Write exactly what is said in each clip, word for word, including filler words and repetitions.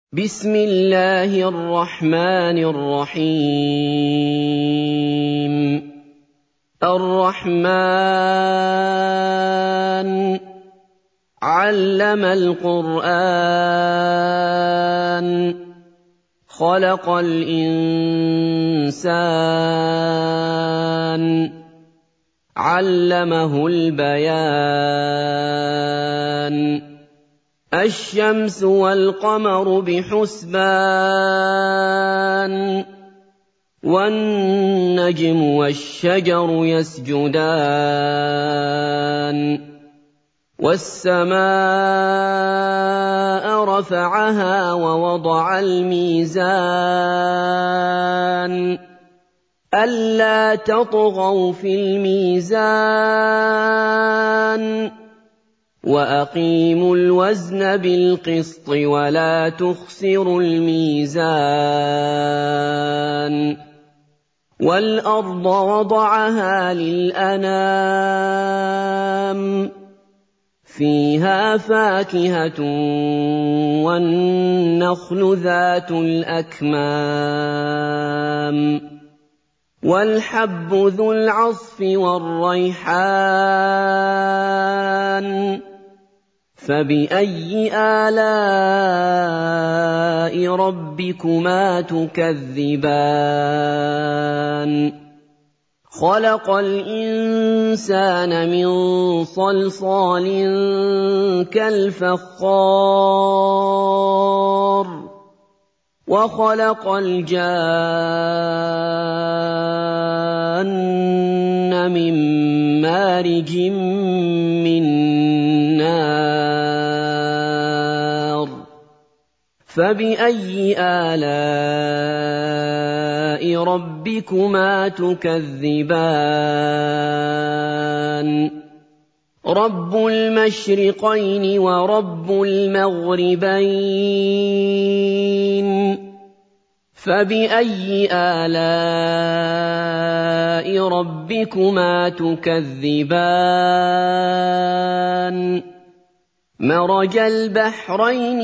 بسم الله الرحمن الرحيم الرحمن علم القرآن خلق الإنسان علمه البيان الشمس والقمر بحسبان والنجم والشجر يسجدان والسماء رفعها ووضع الميزان ألا تطغوا في الميزان وأقيموا الوزن بالقسط ولا تخسروا الميزان والأرض وضعها للأنام فيها فاكهة والنخل ذات الأكمام والحب ذو العصف والريحان فبأي آلاء ربكما تكذبان خلق الإنسان من صلصال كالفخار وخلق الجان من مارج من نار فبأي آلاء ربكما تكذبان رب المشرقين ورب المغربين فبأي آلاء ربكما تكذبان مرج البحرين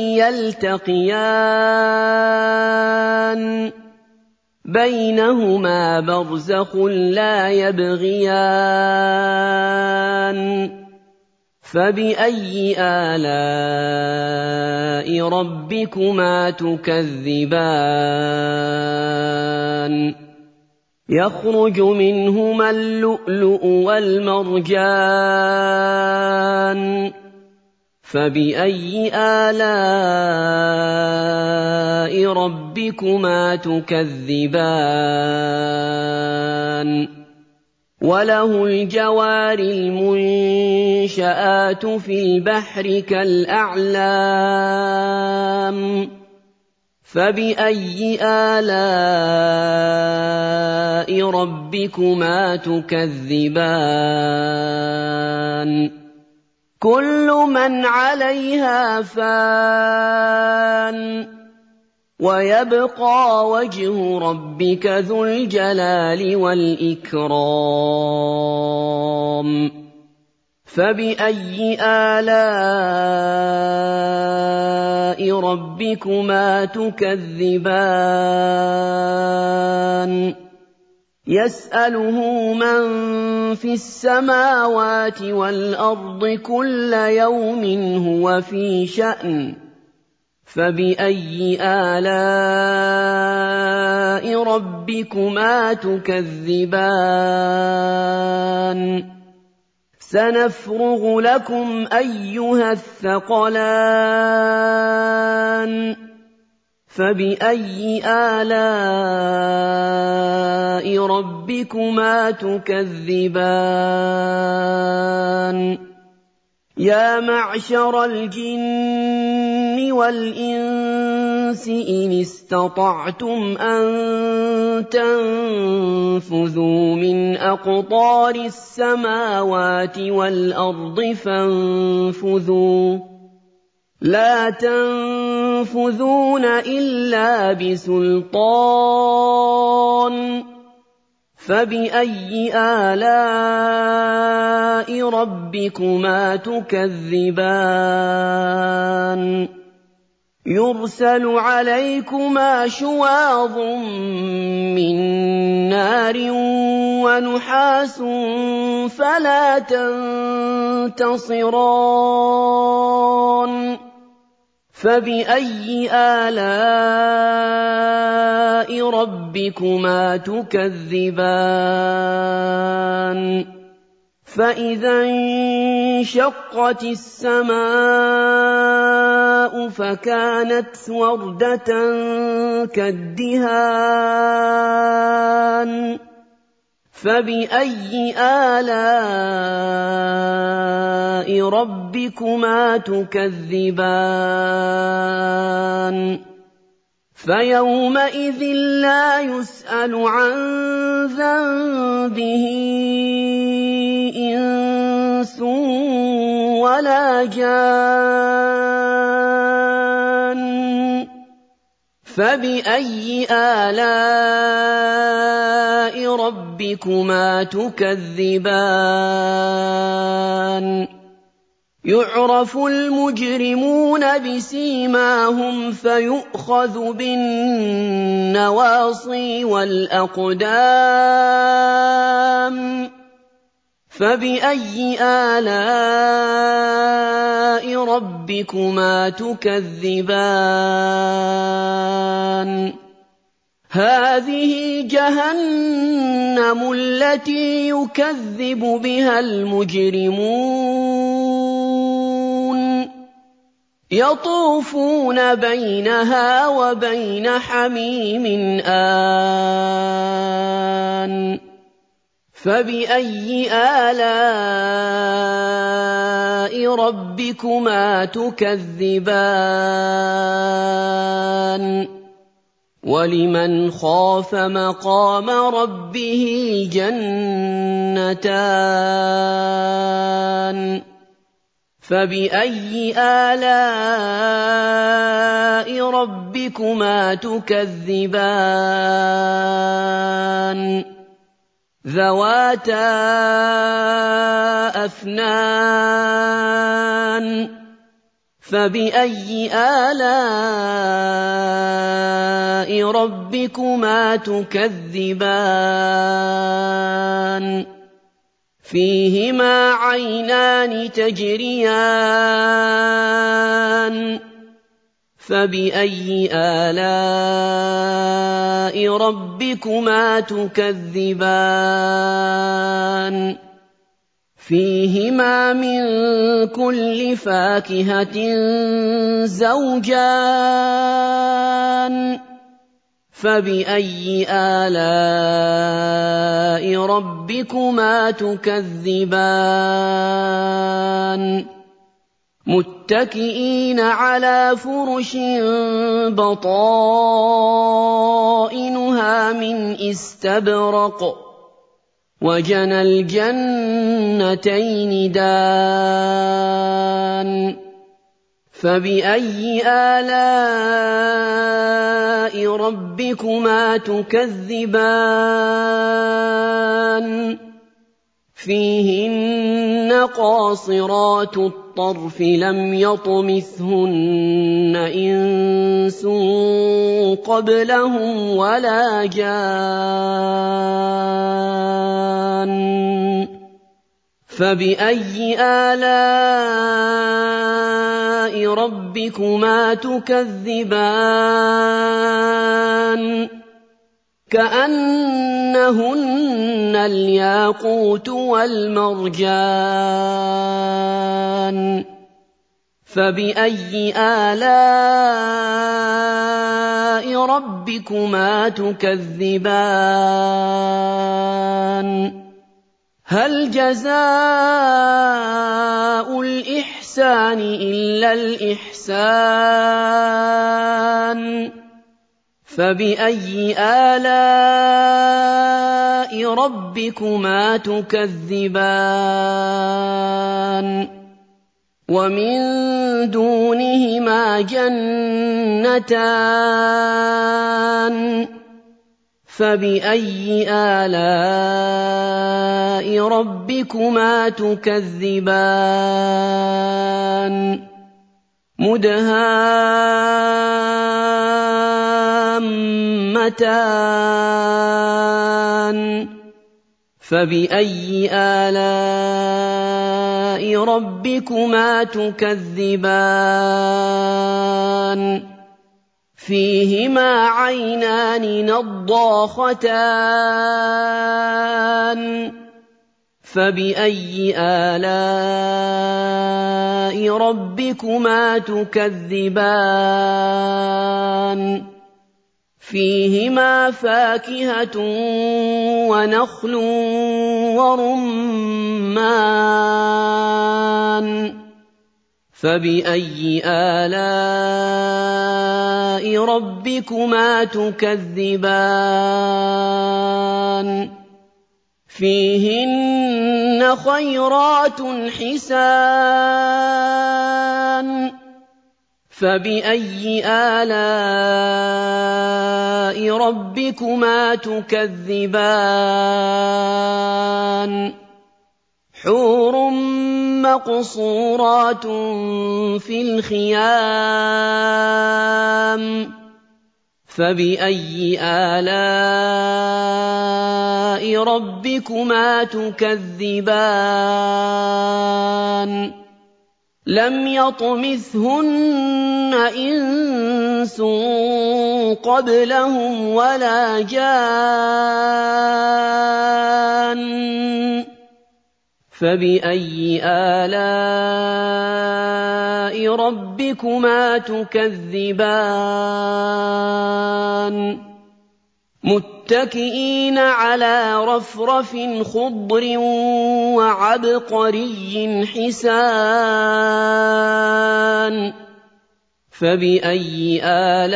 يلتقيان بينهما برزخ لا يبغيان فبأي آلاء ربكما تكذبان يخرج منهما اللؤلؤ والمرجان فبأي آلاء ربكما تكذبان وله الجوار المنشآت في البحر كالأعلام فبأي آلاء ربكما تكذبان كل من عليها فان ويبقى وجه ربك ذو الجلال والإكرام فبأي آلاء ربكما تكذبان يسأله من في السماوات والأرض كل يوم هو في شأن فبأي آلاء ربكما تكذبان سنفرغ لكم أيها الثقلان فبأي آلاء ربكما تكذبان يا معشر الجن والإنس إن استطعتم أن تنفذوا من أقطار السماوات والأرض فانفذوا لا تنفذون إلا بسلطان فبأي آلاء ربكما تكذبان يُرْسَلُ عَلَيْكُمَا شُوَاظٌ مِّن نَّارٍ وَنُحَاسٌ فَلَا تَنتَصِرَانِ فَبِأَيِّ آلَاءِ رَبِّكُمَا تُكَذِّبَانِ فَإِذَا انشَقَّتِ السَّمَاءُ فَكَانَتْ وَرْدَةً كَالدِّهَانِ فَبِأَيِّ آلَاءِ رَبِّكُمَا تُكَذِّبَانِ فَيَوْمَئِذٍ لَّا يُسْأَلُ عَن ذَنبِهِ إِنسٌ وَلَا جَانٌّ فَبِأَيِّ آلَاءِ رَبِّكُمَا تُكَذِّبَانِ يُعْرَفُ الْمُجْرِمُونَ بِسِيمَاهُمْ فَيُؤْخَذُ بِالنَّوَاصِي وَالْأَقْدَامِ فَبِأَيِّ آلَاءِ رَبِّكُمَا تُكَذِّبَانِ هَٰذِهِ جَهَنَّمُ الَّتِي يُكَذِّبُ بِهَا الْمُجْرِمُونَ يَطُوفُونَ بَيْنَهَا وَبَيْنَ حَمِيمٍ آنٍ فَبِأَيِّ آلَاءِ رَبِّكُمَا تُكَذِّبَانِ وَلِمَنْ خَافَ مَقَامَ رَبِّهِ جَنَّتَانِ فَبِأَيِّ آلَاءِ رَبِّكُمَا تُكَذِّبَانِ ذَوَاتَا أَفْنَانٍ فَبِأَيِّ آلَاءِ رَبِّكُمَا تُكَذِّبَانِ فِيهِمَا عَيْنَانِ تَجْرِيَانِ فَبِأَيِّ آلَاءِ رَبِّكُمَا تُكَذِّبَانِ فِيهِمَا مِن كُلِّ فَاكِهَةٍ زَوْجَانِ فَبِأَيِّ آلَاءِ رَبِّكُمَا تُكَذِّبَانِ مُتَّكِئِينَ عَلَىٰ فُرُشٍ بَطَائِنُهَا مِنْ إِسْتَبْرَقٍ وَجَنَى الْجَنَّتَيْنِ دَانٍ فَبِأَيِّ آلَاءِ رَبِّكُمَا تُكَذِّبَانِ فِيهِنَّ قَاصِرَاتُ الطَّرْفِ لَمْ يَطْمِثْهُنَّ إِنسٌ قَبْلَهُمْ وَلَا جَانٌّ فَبِأَيِّ آلَاءِ رَبِّكُمَا تُكَذِّبَانِ كَأَنَّهُنَّ الْيَاقُوتُ وَالْمَرْجَانُ فَبِأَيِّ آلَاءِ رَبِّكُمَا تُكَذِّبَانِ هَلْ جَزَاءُ الْإِحْسَانِ إِلَّا الْإِحْسَانُ فَبِأَيِّ آلَاءِ رَبِّكُمَا تُكَذِّبَانِ وَمِن دُونِهِمَا جَنَّتَانِ فَبِأَيِّ آلَاءِ رَبِّكُمَا تُكَذِّبَانِ مُدْهَامَّتَانِ فَبِأَيِّ آلَاءِ رَبِّكُمَا تُكَذِّبَانِ فِيهِمَا عَيْنَانِ نَضَّاخَتَانِ فَبِأَيِّ آلَاءِ رَبِّكُمَا تُكَذِّبَانِ فِيهِمَا فَاكِهَةٌ وَنَخْلٌ وَرُمَّانٌ فَبِأَيِّ آلَاءِ رَبِّكُمَا تُكَذِّبَانِ فِيهِنَّ خَيْرَاتٌ حِسَانٌ فَبِأَيِّ آلَاءِ رَبِّكُمَا تُكَذِّبَانِ حُورٌ مَّقْصُورَاتٌ فِي الْخِيَامِ فَبِأَيِّ آلَاءِ رَبِّكُمَا تُكَذِّبَانِ لَمْ يَطْمِثْهُنَّ إِنسٌ قَبْلَهُمْ وَلَا جَانٌّ فَبِأَيِّ آلَاءِ رَبِّكُمَا تُكَذِّبَانِ مُتَّكِئِينَ عَلَىٰ رَفْرَفٍ خُضْرٍ وَعَبْقَرِيٍّ حِسَانٍ فَبِأَيِّ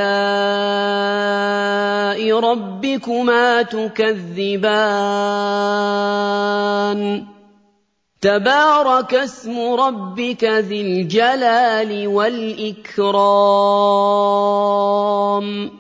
آلَاءِ رَبِّكُمَا تُكَذِّبَانِ تَبَارَكَ اسْمُ رَبِّكَ ذِي الْجَلَالِ وَالْإِكْرَامِ